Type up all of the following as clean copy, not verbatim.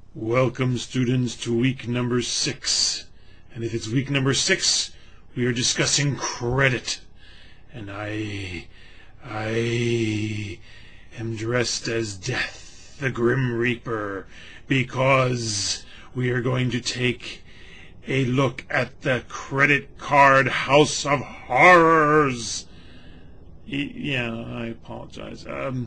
Welcome, students, to week number 6. And if it's week number 6, we are discussing credit. And I am dressed as Death, the Grim Reaper, because we are going to take a look at the credit card house of horrors. Yeah, I apologize.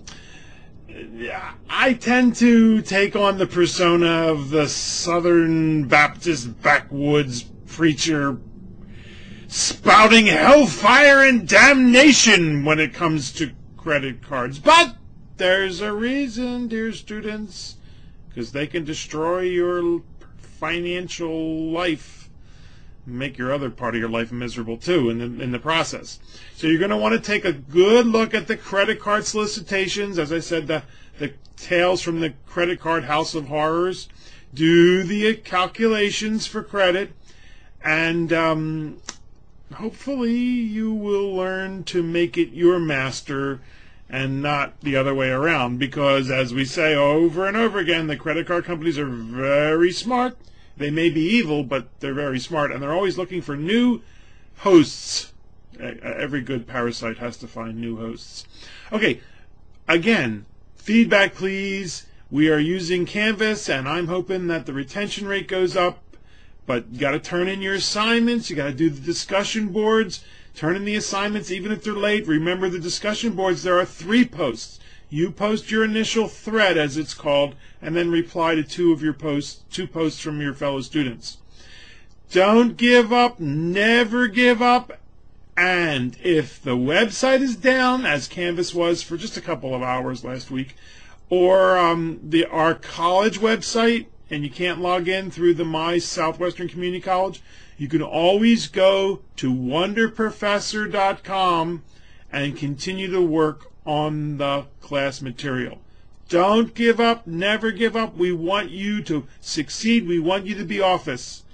I tend to take on the persona of the Southern Baptist backwoods preacher spouting hellfire and damnation when it comes to credit cards. But there's a reason, dear students, because they can destroy your financial life, make your other part of your life miserable too in the process. So you're going to want to take a good look at the credit card solicitations. As I said, the tales from the credit card house of horrors. Do the calculations for credit, and hopefully you will learn to make it your master and not the other way around, because as we say over and over again, the credit card companies are very smart. They may be evil, but they're very smart, and they're always looking for new hosts. Every good parasite has to find new hosts. Okay, again, feedback please. We are using Canvas, and I'm hoping that the retention rate goes up, but you got to turn in your assignments. You got to do the discussion boards. Turn in the assignments even if they're late. Remember the discussion boards, there are 3 posts. You post your initial thread, as it's called, and then reply to 2 posts from your fellow students. Don't give up, never give up, and if the website is down, as Canvas was for just a couple of hours last week, or our college website, and you can't log in through the My Southwestern Community College, you can always go to wonderprofessor.com and continue to work on the class material. Don't give up, never give up. We want you to succeed. We want you to be us.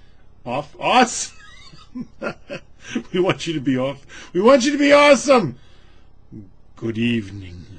We want you to be We want you to be awesome. Good evening.